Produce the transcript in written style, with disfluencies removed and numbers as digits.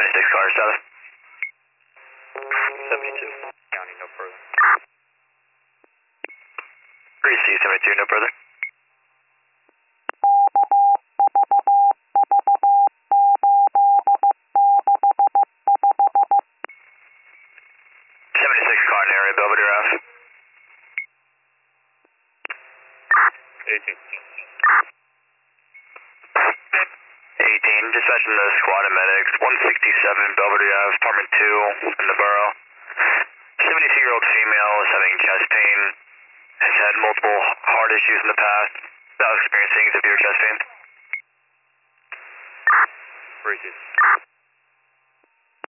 76 car south. 72. County, no further. 3C72, no further. 76 car in the area, Belvedere Ave. 18. 18, dispatching the squad and medics, 167 Belvedere Ave, apartment 2 in the borough. 72-year-old female is having chest pain, has had multiple heart issues in the past, now experiencing severe chest pain. 3C.